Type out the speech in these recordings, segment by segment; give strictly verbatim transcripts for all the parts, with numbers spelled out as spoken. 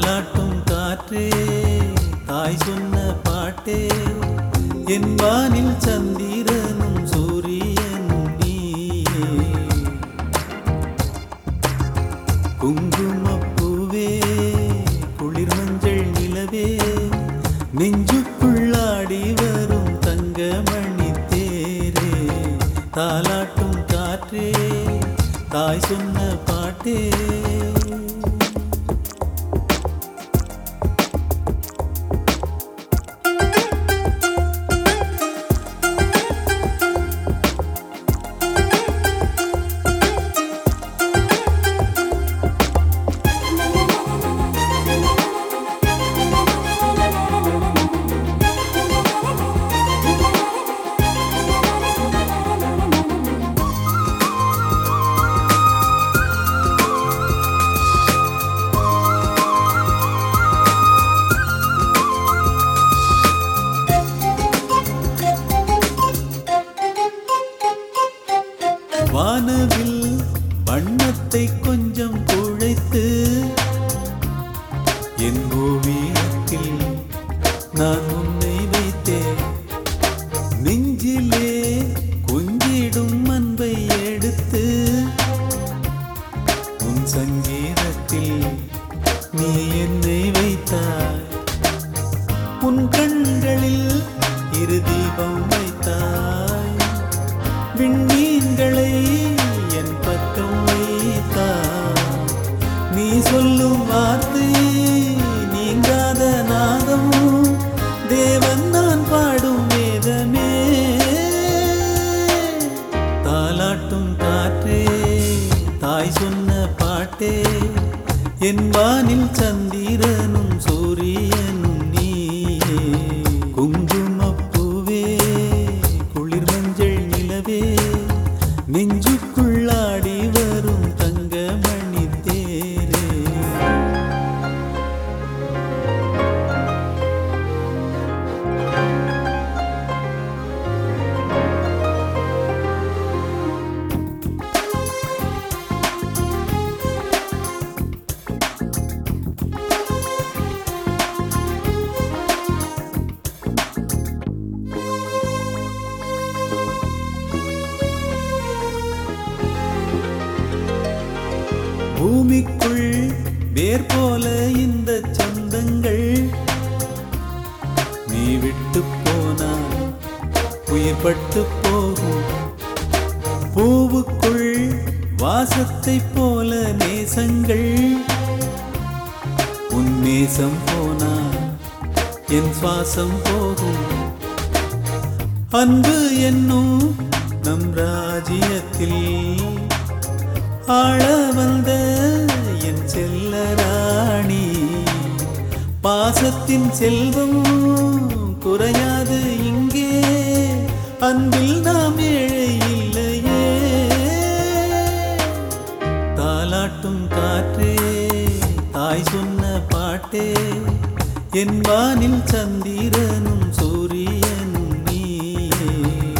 தாலாட்டும் காற்றே தாய் சொன்ன பாட்டே என் வானில் சந்திரனும் சூரியனும் நீயே. குங்குமப்பூவே குளிர் மஞ்சள் நிலவே நெஞ்சுக்குள்ளாடி வரும் தங்கமணி தேரே. தாலாட்டும் காற்றே தாய் சொன்ன பாட்டே. வானவில் வண்ணத்தை கொஞ்சம் குழைத்து என் ஓவியத்தில் நான் உன்னை வைத்தேன். நெஞ்சிலே கொஞ்சிடும் அன்பை எடுத்து உன் சங்கீதத்தில் நீ என்னை வைத்தாய். உன் கண்களில் இரு தீபம் வைத்தாய். விண்மீன்களை என் பக்கம் வைத்தாய். நீ சொல்லும் வார்த்தை நீங்காத நாதம் தேவன் நான் பாடும் வேதமே. தாலாட்டும் காற்றே தாய் சொன்ன பாட்டே என் வானில் சந்திரனும் சூரியனும் நீயே. குங்குமப்பூவே குளிர் மஞ்சள் நிலவே நெஞ்சுக்குள்ளாடி வரும் தங்கமணி தேரே. பூமிக்குள் வேர் போல இந்த சொந்தங்கள் நீ விட்டு போனால் உயிர் பட்டு போகும். பூவுக்குள் வாசத்தை போல நேசங்கள் உன் நேசம் போனால் என் சுவாசம் போகும். அன்பு என்னும் நம் ராஜ்யத்தில் ஆள வந்த என் செல்ல ராணி. பாசத்தின் செல்வம் குறையாது இங்கே. அன்பில் நாம் ஏழை இல்லையே. தாலாட்டும் காற்றே தாய் சொன்ன பாட்டே என் வானில் சந்திரனும் சூரியனும் நீயே.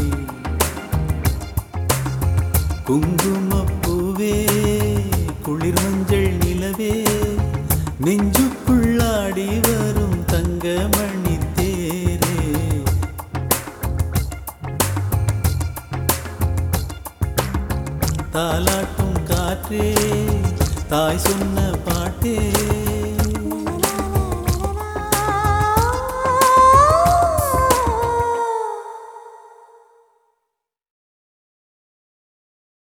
குங்குமப்பூவே குளிர் மஞ்சள் நிலவே நெஞ்சுக்குள்ளாடி வரும் தங்கமணி தேரே. தாலாட்டும் காற்றே தாய் சொன்ன பாட்டே.